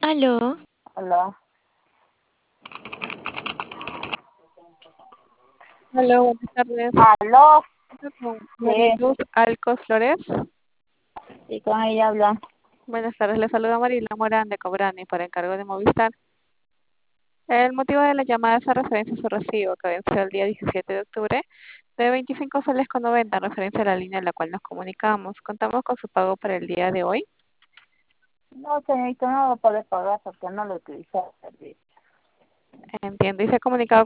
Aló, Hola. Hola, buenas tardes. ¿Aló? Hablo con Sí, Mariluz Alcos Flores. sí, con ella habla. Buenas tardes, le saluda Marila Morán de Cobrani por encargo de Movistar. El motivo de la llamada es a referencia a su recibo que venció el día 17 de octubre de 25 soles con 90 en referencia a la línea en la cual nos comunicamos. Contamos con su pago para el día de hoy. No, señorita, no lo puede pagar porque no lo utilicé el servicio. Entiendo y se ha comunicado